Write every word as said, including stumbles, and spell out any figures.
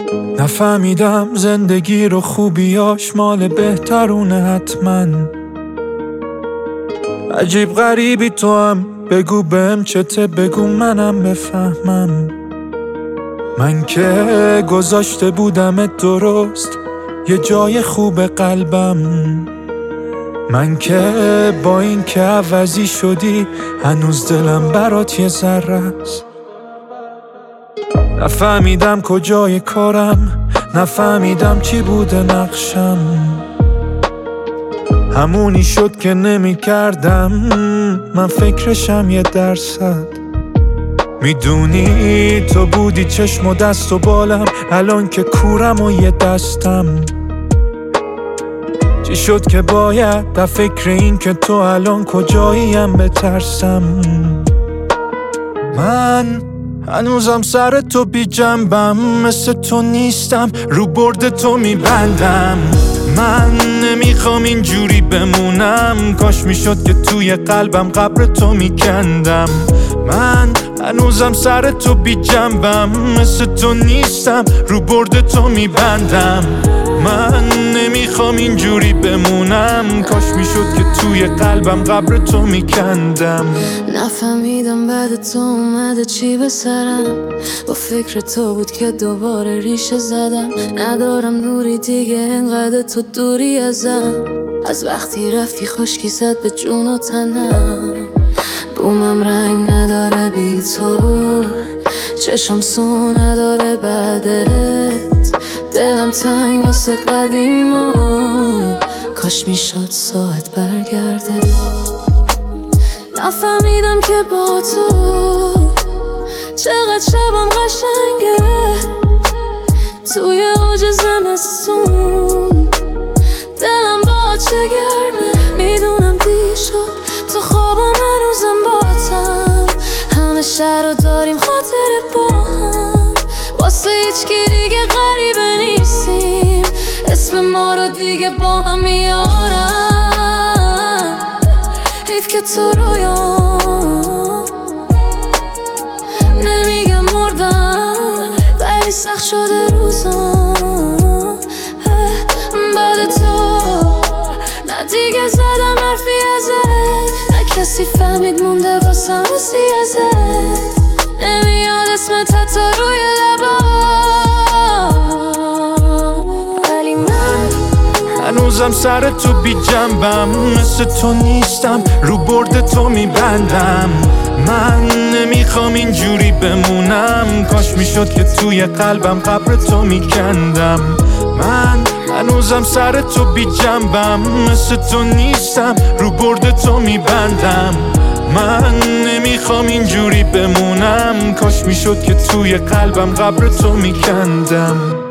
نفهمیدم زندگی رو خوبیاش مال بهترونه حتما. عجیب غریبی تو هم، بگو بهم چته، بگو منم بفهمم. من که گذاشته بودمت درست یه جای خوب قلبم، من که با این که عوضی شدی هنوز دلم برات یه ذره است. نفهمیدم کجای کارم، نفهمیدم چی بوده نقشم، همونی شد که نمی کردم من فکرشم یه درصد. میدونی تو بودی چشم و دست و بالم، الان که کورم و یه دستم. چی شد که باید در فکر این که تو الان کجاییم بترسم. من هنوزم سر تو بی جنبم، مثل تو نیستم رو برد تو میبندم. من نمیخوام اینجوری بمونم، کاش میشد که توی قلبم قبر تو میکندم. من هنوزم سر تو بی جنبم، مثل تو نیستم رو برد تو میبندم. من نمیخوام اینجوری بمونم، کاش میشد که توی قلبم قبر تو میکندم. نفهمیدم بعد تو اومده چی به سرم، با فکر تو بود که دوباره ریشه زدم. ندارم نوری دیگه انقدر تو دوری ازم، از وقتی رفتی خشکی زد به جون و تنم. بومم رنگ نداره بی تو، چشم سو نداره بعدت، دلم تنگ واسه قدیما، کاش میشد ساعت برگرده. نفهمیدم که با تو چقدر شبم قشنگه، توی اوج زمستون دلم با چه گرمه. میدونم دیر شد تو خوابم هنوزم باتم، همه شهر رو داریم خاطر با هم، واسه هیچکی دیگه غریبه نیستیم، اسم ما رو دیگه با هم میارم. حیف که تو رویام نمیگم مردم، ولی سخت شده روزام بعد تو. نه دیگه زدم حرفی ازت، نه کسی فهمید مونده واسم وسی ازت. نمیاد اسمت حتی روی لبا، ولی من هنوزم سر تو بی جنبم، مثل تو نیستم رو برد تو میبندم. من نمیخوام اینجوری بمونم، کاش میشد که توی قلبم قبر تو میکندم. من هنوزم سر تو بی جنبم، مثل تو نیستم رو برد تو میبندم. من نمیخوام اینجوری بمونم، کاش میشد که توی قلبم قبر تو میکندم.